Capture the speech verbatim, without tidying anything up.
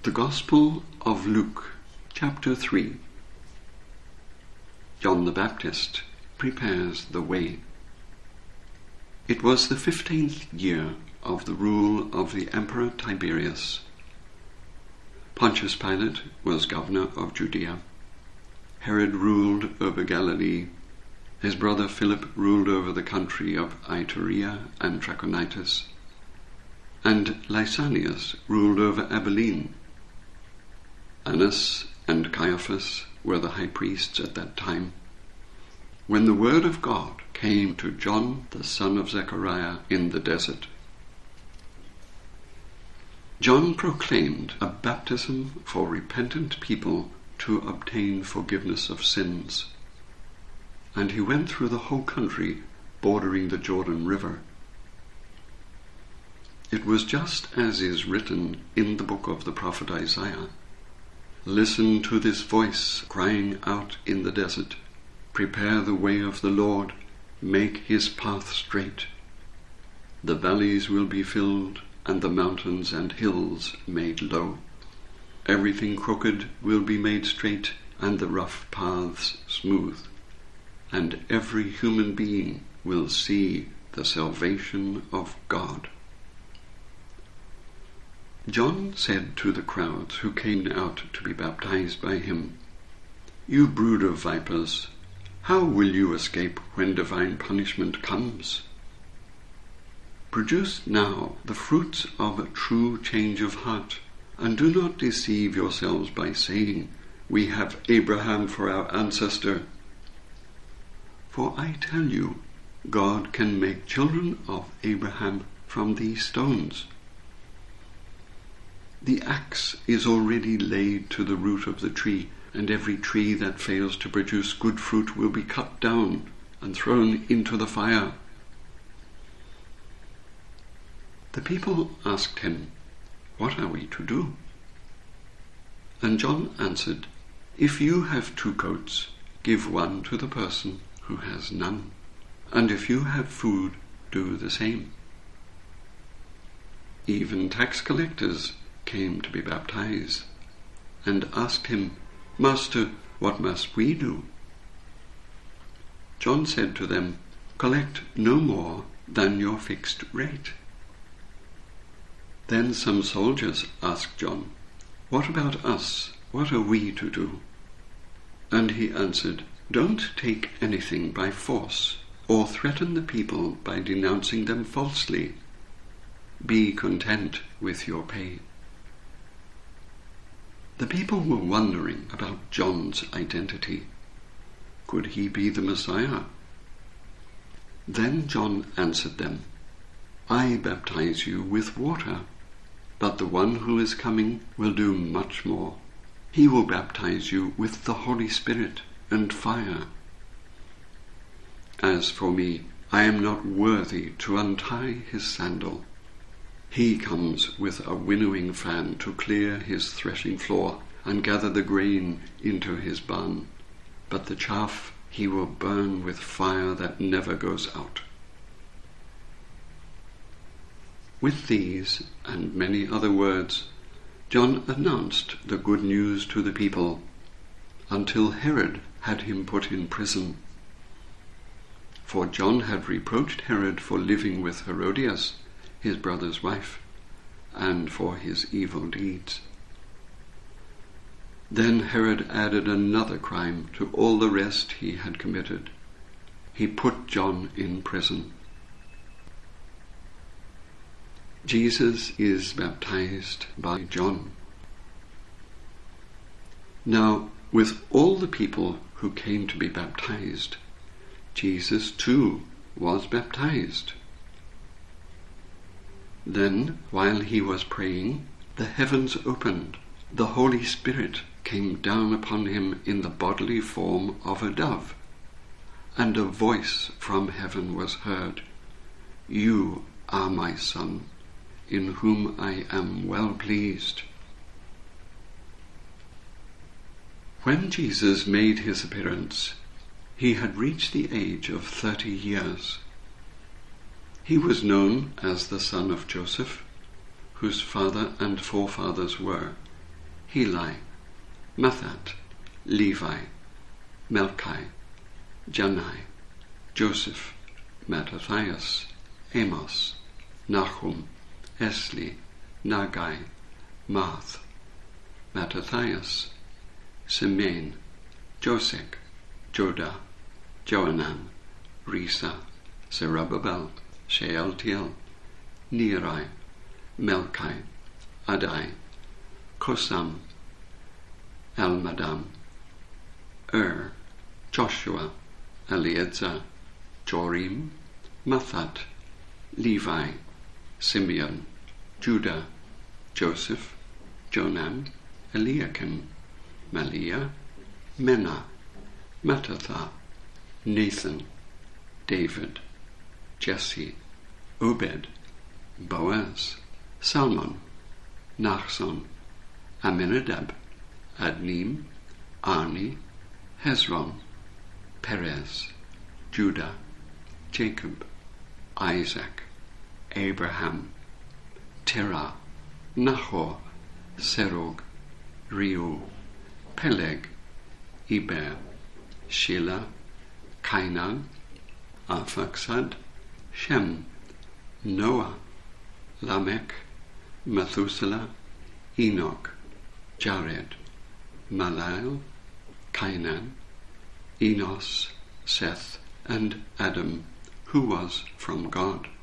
The Gospel of Luke, chapter three. John the Baptist prepares the way. It was the fifteenth year of the rule of the Emperor Tiberius. Pontius Pilate was governor of Judea. Herod ruled over Galilee. His brother Philip ruled over the country of Iturea and Trachonitis. And Lysanias ruled over Abilene. Annas and Caiaphas were the high priests at that time. When the word of God came to John, the son of Zechariah, in the desert. John proclaimed a baptism for repentant people to obtain forgiveness of sins. And he went through the whole country bordering the Jordan River. It was just as is written in the book of the prophet Isaiah. Listen to this voice crying out in the desert, prepare the way of the Lord, make his path straight. The valleys will be filled, and the mountains and hills made low. Everything crooked will be made straight, and the rough paths smooth. And every human being will see the salvation of God. John said to the crowds who came out to be baptized by him, "You brood of vipers, how will you escape when divine punishment comes? Produce now the fruits of a true change of heart, and do not deceive yourselves by saying, 'We have Abraham for our ancestor.' For I tell you, God can make children of Abraham from these stones. The axe is already laid to the root of the tree, and every tree that fails to produce good fruit will be cut down and thrown into the fire." The people asked him, "What are we to do?" And John answered, "If you have two coats, give one to the person who has none, and if you have food, do the same." Even tax collectors came to be baptized, and asked him, "Master, what must we do?" John said to them, "Collect no more than your fixed rate." Then some soldiers asked John, "What about us? What are we to do?" And he answered, "Don't take anything by force, or threaten the people by denouncing them falsely. Be content with your pay." The people were wondering about John's identity. Could he be the Messiah? Then John answered them, "I baptize you with water, but the one who is coming will do much more. He will baptize you with the Holy Spirit and fire. As for me, I am not worthy to untie his sandal. He comes with a winnowing fan to clear his threshing floor and gather the grain into his barn, but the chaff he will burn with fire that never goes out." With these and many other words, John announced the good news to the people, until Herod had him put in prison. For John had reproached Herod for living with Herodias, his brother's wife, and for his evil deeds. Then Herod added another crime to all the rest he had committed. He put John in prison. Jesus is baptized by John. Now, with all the people who came to be baptized, Jesus too was baptized. Then, while he was praying, the heavens opened. The Holy Spirit came down upon him in the bodily form of a dove, and a voice from heaven was heard, "You are my Son, in whom I am well pleased." When Jesus made his appearance, he had reached the age of thirty years. He was known as the son of Joseph, whose father and forefathers were Heli, Mathat, Levi, Melchi, Jannai, Joseph, Mattathias, Amos, Nahum, Esli, Nagai, Math, Mattathias, Simeon, Josek, Joda, Johanan, Risa, Zerubbabel, Shealtiel, Neri, Melchi, Adai, Kosam, Elmadam, Ur, Joshua, Eleazar, Jorim, Mathat, Levi, Simeon, Judah, Joseph, Jonan, Eliakim, Maliah, Menah, Mattatha, Nathan, David, Jesse, Obed, Boaz, Salmon, Nachson, Aminadab, Adnim, Arni, Hezron, Perez, Judah, Jacob, Isaac, Abraham, Terah, Nahor, Serug, Reu, Peleg, Eber, Shelah, Cainan, Arphaxad, Shem, Noah, Lamech, Methuselah, Enoch, Jared, Malal, Cainan, Enos, Seth, and Adam, who was from God.